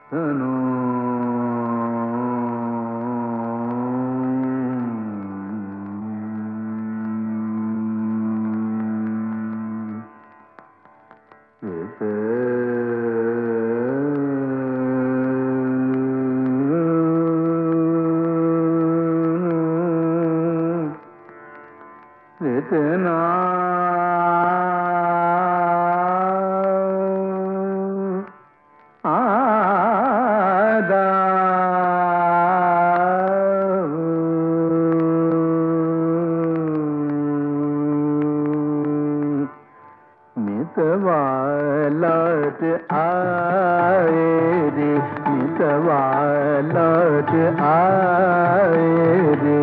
लौट आए रे, मितवा लौट आए रे।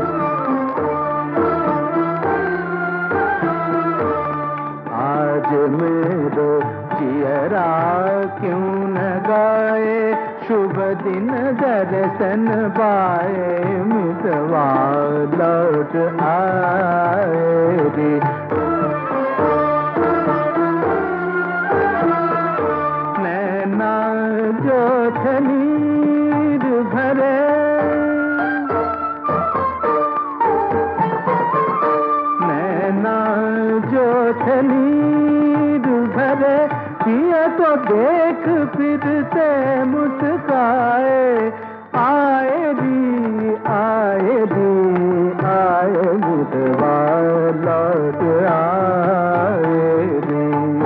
आज मेरो जियरा क्यों न गाए, शुभ दिन दर्शन पाए, मितवा लौट आए रे। नैना जो नीर भरे, नैना जो नीर भरे, ये तो देख फिर से मुस्काए। आए दी आए दी आए, मितवा लौट आए दी।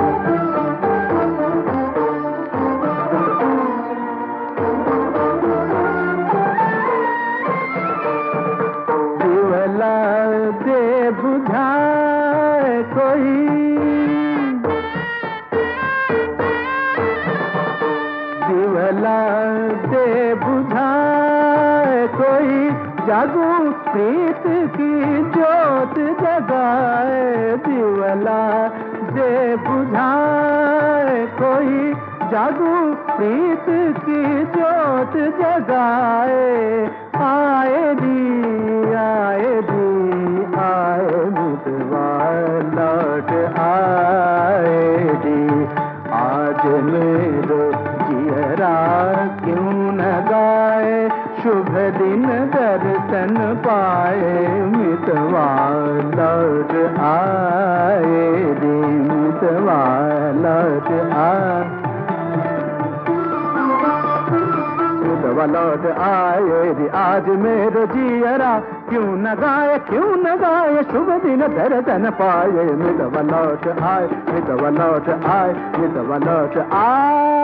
दिवला दे बुझाए कोई, दिवला दे बुझाए कोई, जागू प्रीत की जोत जगाए। दिवला दे बुझाए कोई, जागू प्रीत की जोत जगाए। आए दी आए दी आए, मितवा लौट आए दी। आज मेरो जियरा क्यों न गाए, शुभ दिन दर्शन पाए, मितवा लौट आए रे, मितवा लौट आए, मितवा लौट आए रे। आज मेरो जियरा क्यों न गाए, क्यों न गाए, शुभ दिन दर्शन पाए, मितवा लौट आए, मितवा लौट आए, मितवा लौट आए।